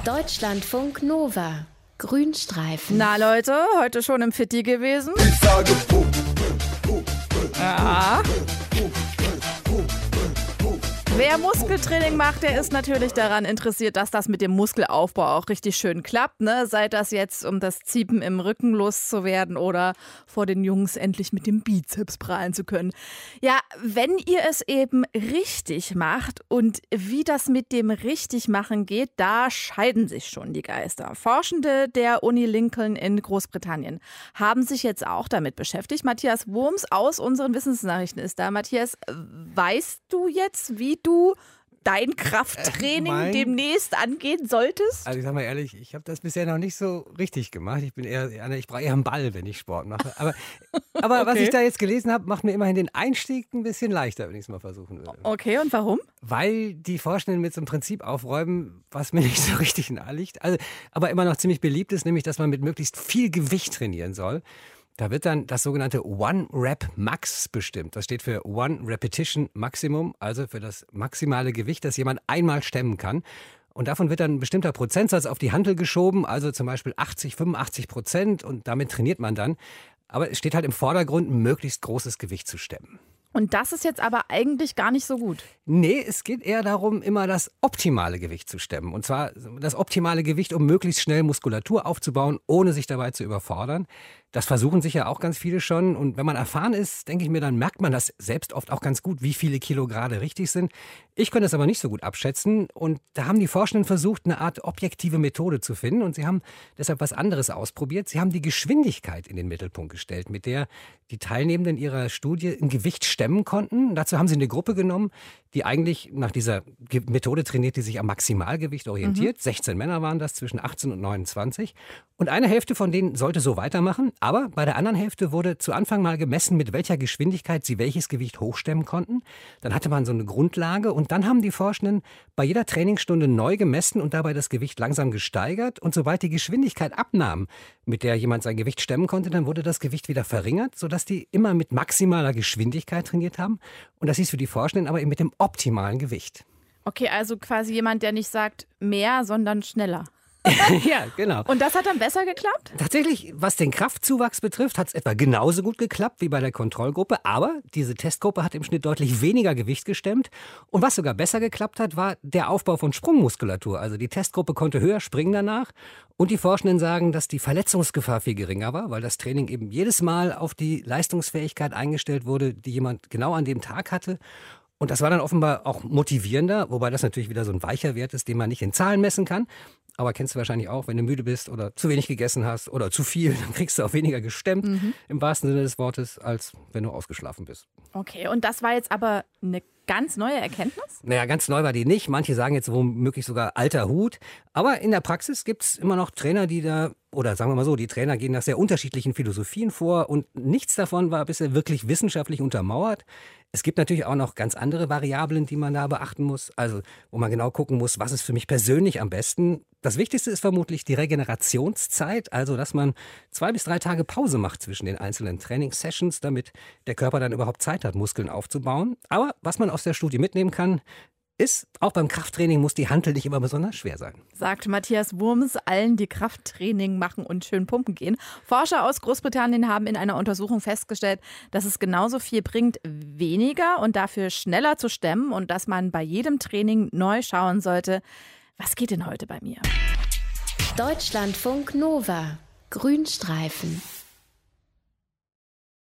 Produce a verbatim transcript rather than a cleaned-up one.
Deutschlandfunk Nova. Grünstreifen. Na Leute, heute schon im Fitti gewesen? Ich sage Puh, Puh, Ja. Wer Muskeltraining macht, der ist natürlich daran interessiert, dass das mit dem Muskelaufbau auch richtig schön klappt. Ne? Sei das jetzt, um das Ziepen im Rücken loszuwerden oder vor den Jungs endlich mit dem Bizeps prahlen zu können. Ja, wenn ihr es eben richtig macht und wie das mit dem Richtigmachen geht, da scheiden sich schon die Geister. Forschende der Uni Lincoln in Großbritannien haben sich jetzt auch damit beschäftigt. Matthias Wurms aus unseren Wissensnachrichten ist da. Matthias, weißt du jetzt, wie du dein Krafttraining äh, mein... demnächst angehen solltest? Also ich sag mal ehrlich, ich habe das bisher noch nicht so richtig gemacht. Ich bin eher, ich brauche eher einen Ball, wenn ich Sport mache. Aber, aber okay. Was ich da jetzt gelesen habe, macht mir immerhin den Einstieg ein bisschen leichter, wenn ich es mal versuchen würde. Okay, und warum? Weil die Forschenden mit so einem Prinzip aufräumen, was mir nicht so richtig nahe liegt, also, aber immer noch ziemlich beliebt ist, nämlich, dass man mit möglichst viel Gewicht trainieren soll. Da wird dann das sogenannte One-Rep-Max bestimmt. Das steht für One Repetition Maximum, also für das maximale Gewicht, das jemand einmal stemmen kann. Und davon wird dann ein bestimmter Prozentsatz auf die Hantel geschoben, also zum Beispiel achtzig, fünfundachtzig Prozent, und damit trainiert man dann. Aber es steht halt im Vordergrund, ein möglichst großes Gewicht zu stemmen. Und das ist jetzt aber eigentlich gar nicht so gut. Nee, es geht eher darum, immer das optimale Gewicht zu stemmen. Und zwar das optimale Gewicht, um möglichst schnell Muskulatur aufzubauen, ohne sich dabei zu überfordern. Das versuchen sich ja auch ganz viele schon. Und wenn man erfahren ist, denke ich mir, dann merkt man das selbst oft auch ganz gut, wie viele Kilo gerade richtig sind. Ich könnte das aber nicht so gut abschätzen. Und da haben die Forschenden versucht, eine Art objektive Methode zu finden. Und sie haben deshalb was anderes ausprobiert. Sie haben die Geschwindigkeit in den Mittelpunkt gestellt, mit der die Teilnehmenden ihrer Studie ein Gewicht stemmen konnten. Dazu haben sie eine Gruppe genommen, die eigentlich nach dieser Methode trainiert, die sich am Maximalgewicht orientiert. Mhm. sechzehn Männer waren das, zwischen achtzehn und neunundzwanzig. Und eine Hälfte von denen sollte so weitermachen. Aber bei der anderen Hälfte wurde zu Anfang mal gemessen, mit welcher Geschwindigkeit sie welches Gewicht hochstemmen konnten. Dann hatte man so eine Grundlage. Und dann haben die Forschenden bei jeder Trainingsstunde neu gemessen und dabei das Gewicht langsam gesteigert. Und sobald die Geschwindigkeit abnahm, mit der jemand sein Gewicht stemmen konnte, dann wurde das Gewicht wieder verringert, sodass die immer mit maximaler Geschwindigkeit trainiert haben. Und das hieß für die Forschenden aber eben mit dem optimalen Gewicht. Okay, also quasi jemand, der nicht sagt mehr, sondern schneller. Ja, genau. Und das hat dann besser geklappt? Tatsächlich, was den Kraftzuwachs betrifft, hat es etwa genauso gut geklappt wie bei der Kontrollgruppe. Aber diese Testgruppe hat im Schnitt deutlich weniger Gewicht gestemmt. Und was sogar besser geklappt hat, war der Aufbau von Sprungmuskulatur. Also die Testgruppe konnte höher springen danach. Und die Forschenden sagen, dass die Verletzungsgefahr viel geringer war, weil das Training eben jedes Mal auf die Leistungsfähigkeit eingestellt wurde, die jemand genau an dem Tag hatte. Und das war dann offenbar auch motivierender, wobei das natürlich wieder so ein weicher Wert ist, den man nicht in Zahlen messen kann. Aber kennst du wahrscheinlich auch, wenn du müde bist oder zu wenig gegessen hast oder zu viel, dann kriegst du auch weniger gestemmt, mhm. im wahrsten Sinne des Wortes, als wenn du ausgeschlafen bist. Okay, und das war jetzt aber eine ganz neue Erkenntnis? Naja, ganz neu war die nicht. Manche sagen jetzt womöglich sogar alter Hut. Aber in der Praxis gibt es immer noch Trainer, die da, oder sagen wir mal so, die Trainer gehen nach sehr unterschiedlichen Philosophien vor. Und nichts davon war bisher wirklich wissenschaftlich untermauert. Es gibt natürlich auch noch ganz andere Variablen, die man da beachten muss. Also, wo man genau gucken muss, was ist für mich persönlich am besten. Das Wichtigste ist vermutlich die Regenerationszeit, also dass man zwei bis drei Tage Pause macht zwischen den einzelnen Trainingssessions, damit der Körper dann überhaupt Zeit hat, Muskeln aufzubauen. Aber was man aus der Studie mitnehmen kann, ist, auch beim Krafttraining muss die Hantel nicht immer besonders schwer sein. Sagt Matthias Wurms, allen, die Krafttraining machen und schön pumpen gehen. Forscher aus Großbritannien haben in einer Untersuchung festgestellt, dass es genauso viel bringt, weniger und dafür schneller zu stemmen und dass man bei jedem Training neu schauen sollte, was geht denn heute bei mir? Deutschlandfunk Nova. Grünstreifen.